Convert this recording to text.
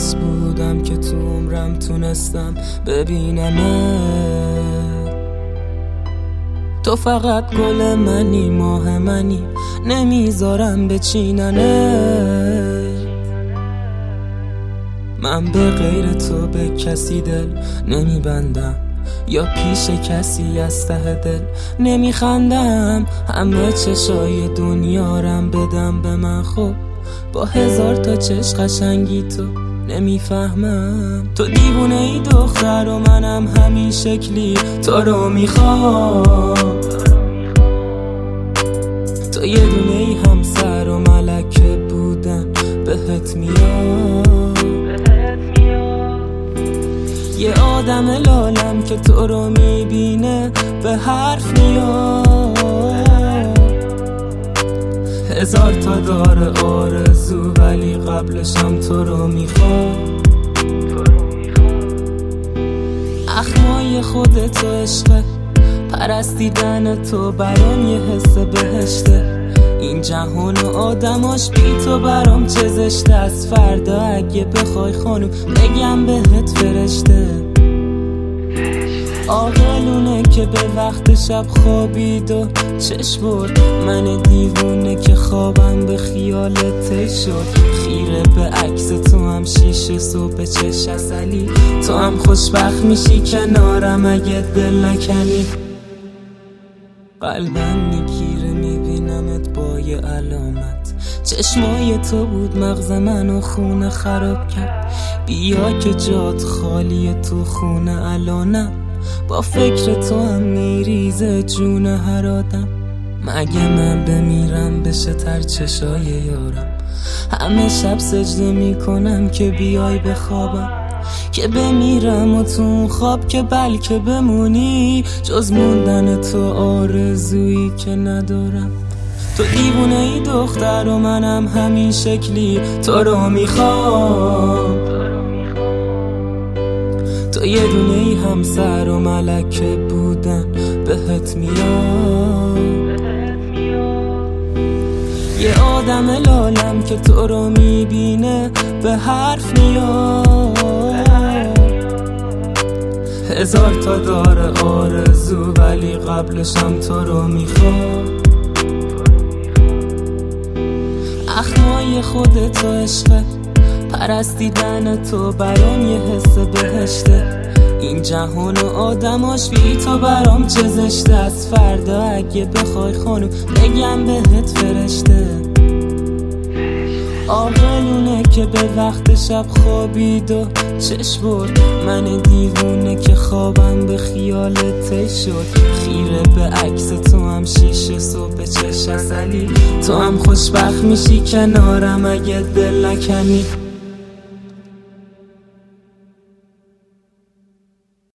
کس بودم که تو عمرم تونستم ببینمت. تو فقط گل منی، ماه منی، نمیذارم بچیننت. من به غیر تو به کسی دل نمیبندم، یا پیش کسی از ته دل نمیخندم. همه چشای دنیارم بدم به من، خب با 1000 تا چشم قشنگی تو نمیفهمم. تو دیوونه ای دختر و منم همین شکلی تو رو میخوام. تو یه دونه ای همسر و ملکه بودن بهت میاد. یه آدم لالم که تو رو میبینه به حرف میاد. 1000 تا داره آرزو ولی قبلشم تو رو میخواد. اخمای خودتو عشقه، پرستیدن تو برام یه حس بهشته. این جهان و آدماش بی تو برام چه زشته. از فردا اگه بخوای خانم بگم بهت فرشته. عاقلونه که به وقت شب خوابید و چشم برد. من دیوونه که خوابم به خیالت شد. خیره به عکس تو هم 6 صبح چش عسلی. تو هم خوشبخت میشی کنارم اگه دل نکنی. قلبم میگیره میبینمت با یه علامت. چشمای تو بود مغز منو خونه خراب کرد. بیا که جات خالیه تو خونه الانم. با فکر تو هم میریزه جون هر آدم. مگه من بمیرم بشه تر چشای یارم. همه شب سجده میکنم که بیای بخوابم، که بمیرم و تو اون خواب که بلکه بمونی. جز موندن تو آرزویی که ندارم. تو دیوونه ای دختر و منم همین شکلی تو رو میخوام. تو یه دونه ای همسر و ملکه بودن بهت میاد. یه آدم لالم که تو رو میبینه به حرف میاد. 1000 تا داره آرزو ولی قبلشم تو رو میخواد. اخمای خودتو عشقه، پرستیدن تو برام یه حس بهشته. این جهان و آدماش بی تو برام چه زشته. از فردا اگه بخوای خانم بگم بهت فرشته. عاقلونه که به وقت شب خوابید و چشم برد. من دیوونه که خوابم به خیالت شد. خیره به عکس تو هم 6 صبح چش عسلی. تو هم خوشبخت میشی کنارم اگه دل نکنی.